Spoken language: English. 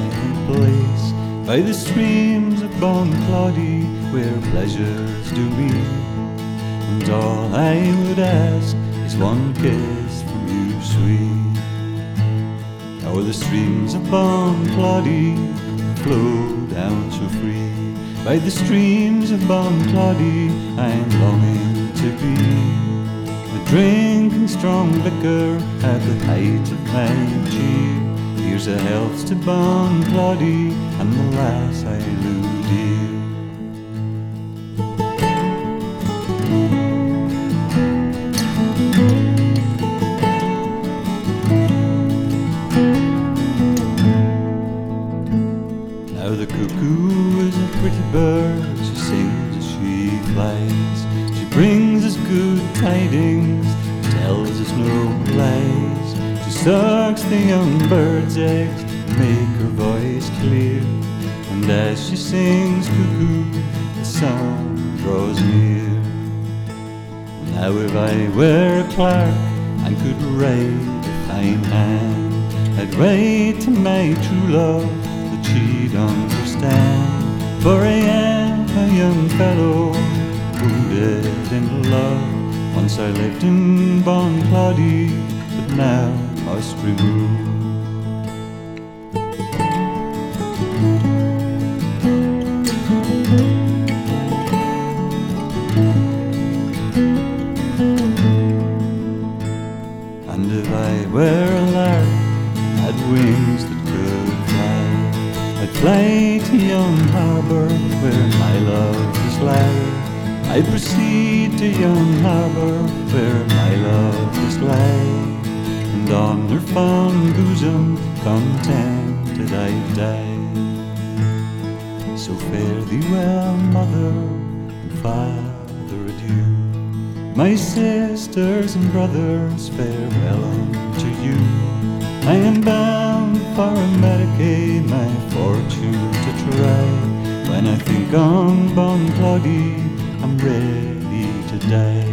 silent place, by the streams of Bunclody, where pleasures do meet. And all I would ask is one kiss from you, sweet. Now the streams of Bunclody flow down so free. By the streams of Bunclody I'm longing to be, drinking strong liquor at the height of my cheer. Here's a health to Bunclody and the lass I love dear. Now the cuckoo is a pretty bird, she sings as she flies. She brings us good tidings, tells us no lies. She sucks the young bird's eggs to make her voice clear. And as she sings cuckoo, the sun draws near. Now if I were a clerk and could write a fine hand, I'd write to my true love that she'd understand. For I am a young fellow wounded in love. Once I lived in Bunclody, but now must remove. And if I were a lark, had wings that could fly, I'd fly to yon harbour where my love is lie. I'd proceed to yon harbour where my love is lie, and on her fond bosom contented I'd die. So fare thee well, mother and father, adieu. My sisters and brothers, farewell unto you. I am bound for America, my fortune to try. When I think on Bunclody, I'm ready to die.